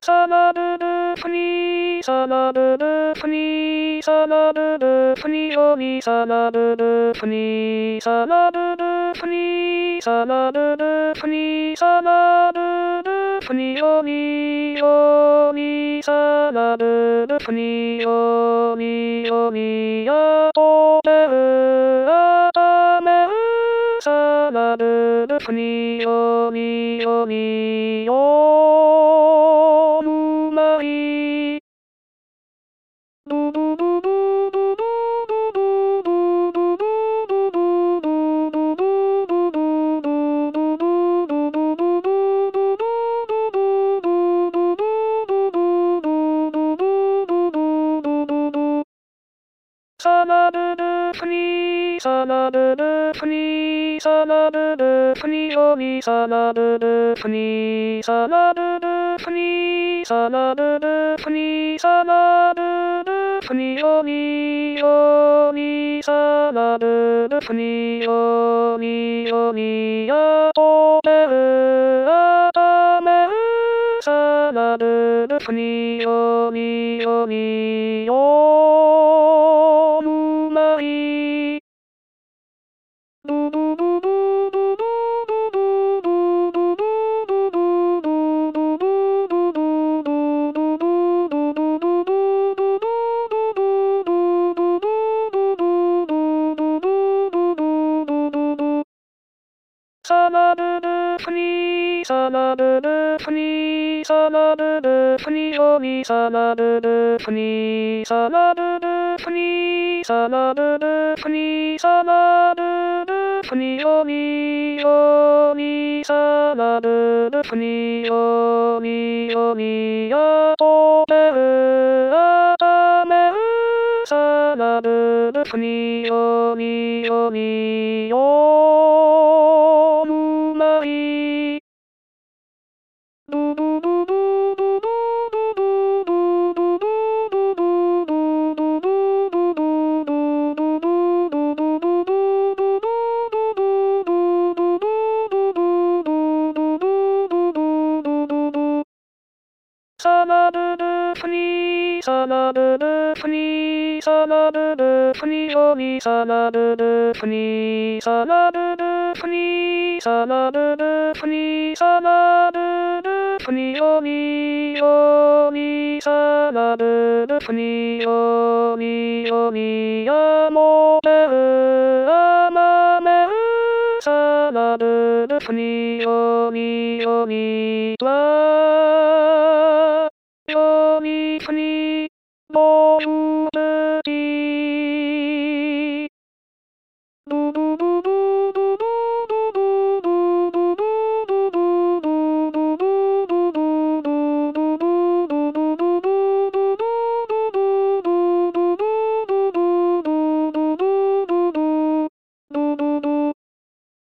サラルルフニーサラルルフニーサラルルフニヨニサラルルフニーサラルルフニーサラルルフニーサラルルフニヨニヨニサラルルフニヨニヨニヤポテウアタメウサラルルフニヨニヨニヨムマイドドドドドドサラルルフニーサラルルフニーサラルルフニヨニサラルルフニーサラルルフニーサラルルフニーサラルルフニヨニヨニサラルルフニヨニヨニヤポテウアタメウサラルルフニヨニヨニヨムマイドドドドドサラルルフニーサラルルフニーサラルルフニヨニサラルルフニーサラルルフニーサラルルフニーサラルルフニヨニヨニサラルルフニヨニヨニヤポテウアタメウサラルルフニヨニヨニヨムマイドドドドドドサラルルフニーサラルルフニーサラルルフニヨニサラルルフニーサラルルフニーサラルルフニーサラルルフニヨニヨニサラルルフニヨニヨニヤモテウアマメウサラルルフニヨニヨニワ